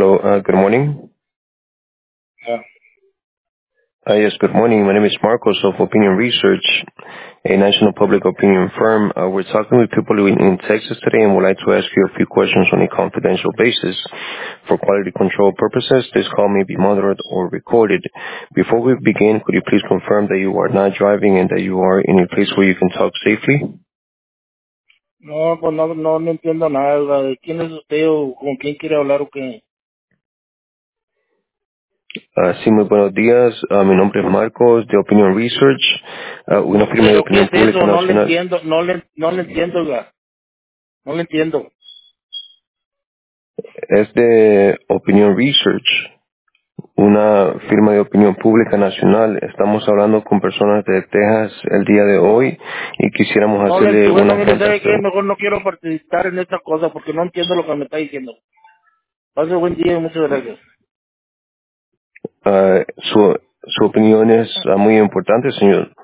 Hello, good morning. Yeah. Yes, good morning. My name is Marcos of Opinion Research, a national public opinion firm. We're talking with people in Texas today and would like to ask you a few questions on a confidential basis. For quality control purposes, this call may be monitored or recorded. Before we begin, could you please confirm that you are not driving and that you are in a place where you can talk safely? No, pues no entiendo nada. ¿De quién es usted o con quién quiere hablar o qué? Sí, muy buenos días. Mi nombre es Marcos de Opinion Research, una firma de ¿Pero qué opinión es pública eso? No le nacional. entiendo, no le entiendo, oiga. No le entiendo. Es de Opinion Research, una firma de opinión pública nacional. Estamos hablando con personas de Texas el día de hoy y quisiéramos No le hacerle entiendo. Bueno, unas mire, cuantas ¿sabe qué? preguntas. Mejor no quiero participar en esta cosa porque no entiendo lo que me está diciendo. Pase buen día y muchas gracias. Su opinión es muy importante, señor.